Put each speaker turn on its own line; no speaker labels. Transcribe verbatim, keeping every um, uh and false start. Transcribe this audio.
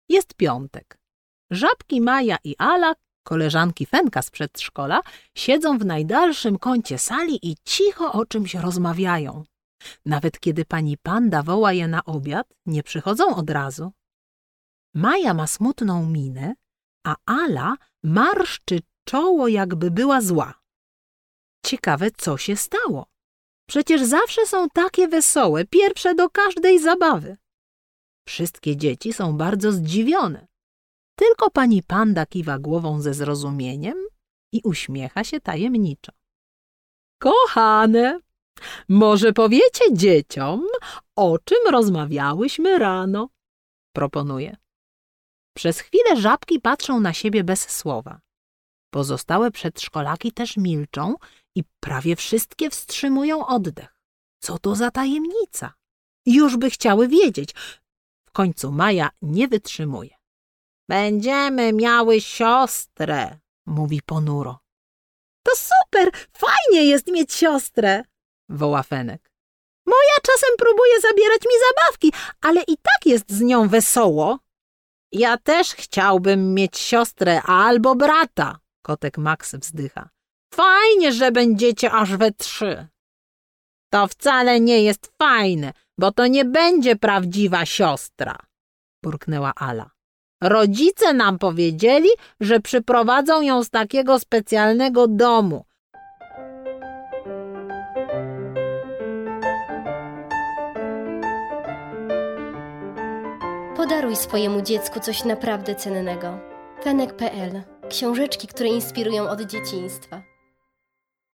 Jest piątek. Żabki Maja i Ala, koleżanki Fenka z przedszkola, siedzą w najdalszym kącie sali i cicho o czymś rozmawiają. Nawet kiedy pani Panda woła je na obiad, nie przychodzą od razu. Maja ma smutną minę, a Ala marszczy czoło, jakby była zła. Ciekawe, co się stało. Przecież zawsze są takie wesołe, pierwsze do każdej zabawy. Wszystkie dzieci są bardzo zdziwione. Tylko pani Panda kiwa głową ze zrozumieniem i uśmiecha się tajemniczo. Kochane, może powiecie dzieciom, o czym rozmawiałyśmy rano? Proponuje. Przez chwilę żabki patrzą na siebie bez słowa. Pozostałe przedszkolaki też milczą i prawie wszystkie wstrzymują oddech. Co to za tajemnica? Już by chciały wiedzieć. W końcu Maja nie wytrzymuje. Będziemy miały siostrę, mówi ponuro. To super, fajnie jest mieć siostrę, woła Fenek. Moja czasem próbuje zabierać mi zabawki, ale i tak jest z nią wesoło. Ja też chciałbym mieć siostrę albo brata, kotek Max wzdycha. Fajnie, że będziecie aż we trzy. To wcale nie jest fajne, bo to nie będzie prawdziwa siostra, burknęła Ala. Rodzice nam powiedzieli, że przyprowadzą ją z takiego specjalnego domu.
Podaruj swojemu dziecku coś naprawdę cennego. Fenek kropka pe el. Książeczki, które inspirują od dzieciństwa.